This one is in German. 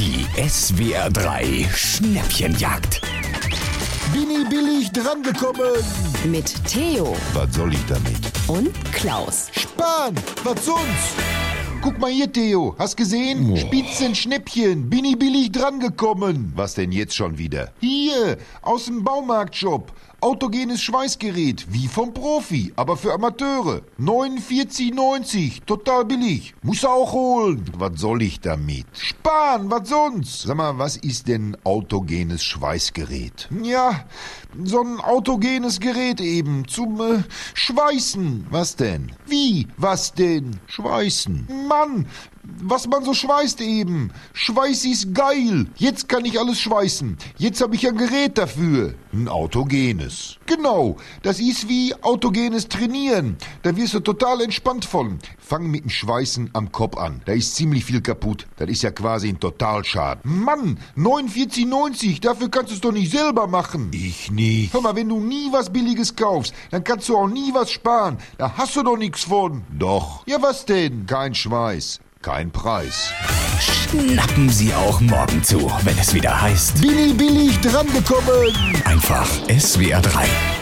Die SWR 3 Schnäppchenjagd. Bini billig drangekommen. Mit Theo Was soll ich damit? und Klaus. Spahn, was sonst? Guck mal hier, Theo. Hast gesehen? Spitzenschnäppchen. Bini billig drangekommen. Was denn jetzt schon wieder? Hier, aus dem Baumarktshop. Autogenes Schweißgerät, wie vom Profi, aber für Amateure. 49,90, total billig. Muss er auch holen. Was soll ich damit? Sparen, was sonst? Sag mal, was ist denn autogenes Schweißgerät? Ja, so ein autogenes Gerät eben, zum Schweißen. Was denn? Wie? Was denn? Schweißen. Mann, was man so schweißt eben. Schweiß ist geil. Jetzt kann ich alles schweißen. Jetzt habe ich ein Gerät dafür. Ein autogenes. Genau, das ist wie autogenes Trainieren. Da wirst du total entspannt von. Fang mit dem Schweißen am Kopf an. Da ist ziemlich viel kaputt. Das ist ja quasi ein Totalschaden. Mann, 49,90, dafür kannst du es doch nicht selber machen. Ich nicht. Hör mal, wenn du nie was Billiges kaufst, dann kannst du auch nie was sparen. Da hast du doch nichts von. Doch. Ja, was denn? Kein Schweiß. Kein Preis. Schnappen Sie auch morgen zu, wenn es wieder heißt: Bini billig drangekommen. Einfach SWR 3.